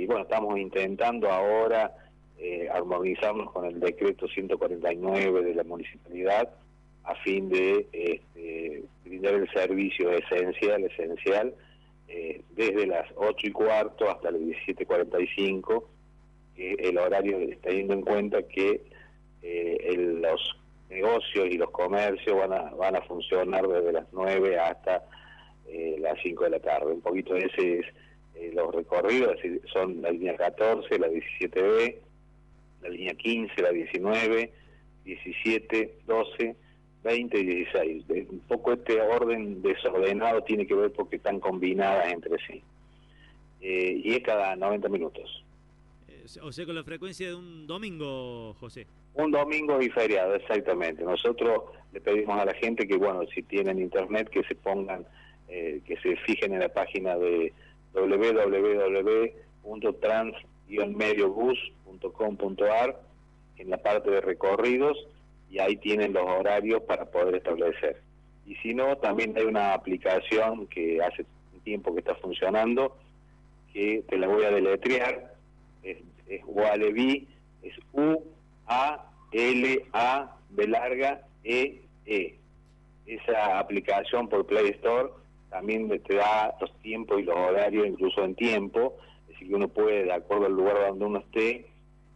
y bueno, estamos intentando ahora armonizarnos con el decreto 149 de la municipalidad a fin de brindar el servicio esencial desde las 8:15 hasta las 17:45, el horario, teniendo en cuenta que los negocios y los comercios van a funcionar desde las 9 hasta las 5 de la tarde. Un poquito ese es los recorridos, son la línea 14, la 17B, la línea 15, la 19, 17, 12, 20 y 16. Un poco este orden desordenado tiene que ver porque están combinadas entre sí. Y es cada 90 minutos. O sea, con la frecuencia de un domingo, José. Un domingo y feriado, exactamente. Nosotros le pedimos a la gente que, bueno, si tienen internet, que se pongan, que se fijen en la página de www.trans-mediobus.com.ar, en la parte de recorridos, y ahí tienen los horarios para poder establecer. Y si no, también hay una aplicación que hace un tiempo que está funcionando, que te la voy a deletrear, es Ualeví, es U-A-L-A-B-E-E. Esa aplicación por Play Store también te da los tiempos y los horarios, incluso en tiempo, es decir, que uno puede, de acuerdo al lugar donde uno esté,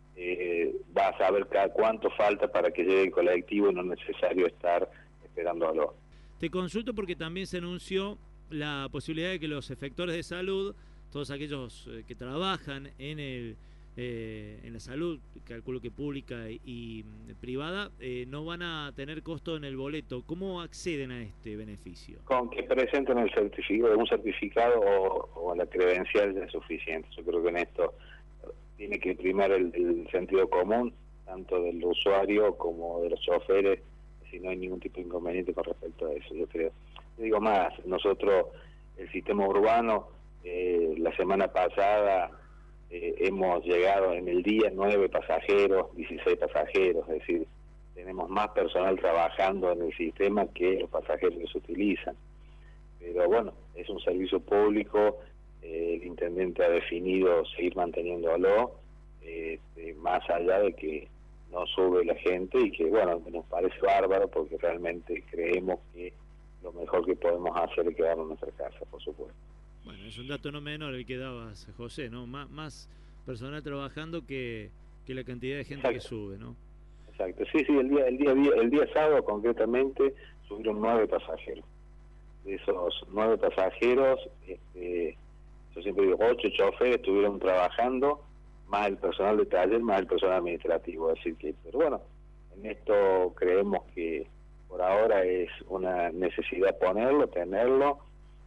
va a saber cada cuánto falta para que llegue el colectivo y no es necesario estar esperándolo. Te consulto porque también se anunció la posibilidad de que los efectores de salud, todos aquellos que trabajan en la salud, calculo que pública y privada, no van a tener costo en el boleto. ¿Cómo acceden a este beneficio? Con que presenten un certificado o la credencial ya es suficiente. Yo creo que en esto tiene que primar el sentido común, tanto del usuario como de los choferes, si no hay ningún tipo de inconveniente con respecto a eso, yo creo. Te digo más, nosotros, el sistema urbano, la semana pasada hemos llegado en el día 9 pasajeros, 16 pasajeros, es decir, tenemos más personal trabajando en el sistema que los pasajeros que se utilizan. Pero bueno, es un servicio público, el intendente ha definido seguir manteniéndolo, más allá de que no sube la gente y que bueno, nos parece bárbaro porque realmente creemos que lo mejor que podemos hacer es quedarnos en nuestra casa, por supuesto. Bueno, es un dato no menor el que dabas, José, ¿no? Más personal trabajando que la cantidad de gente que sube, ¿no? Exacto, sí, el día sábado concretamente subieron 9 pasajeros. De esos 9 pasajeros, yo siempre digo, 8 choferes estuvieron trabajando, más el personal de taller, más el personal administrativo, así que, pero bueno, en esto creemos que por ahora es una necesidad tenerlo,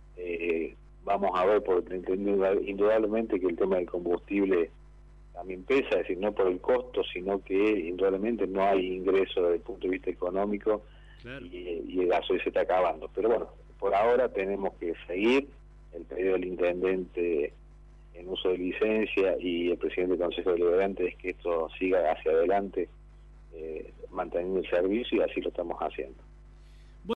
vamos a ver, porque indudablemente que el tema del combustible también pesa, es decir, no por el costo, sino que indudablemente no hay ingreso desde el punto de vista económico. Claro. Y el gasoil se está acabando, pero bueno, por ahora tenemos que seguir el pedido del intendente en uso de licencia y el presidente del Consejo Deliberante es que esto siga hacia adelante, manteniendo el servicio, y así lo estamos haciendo.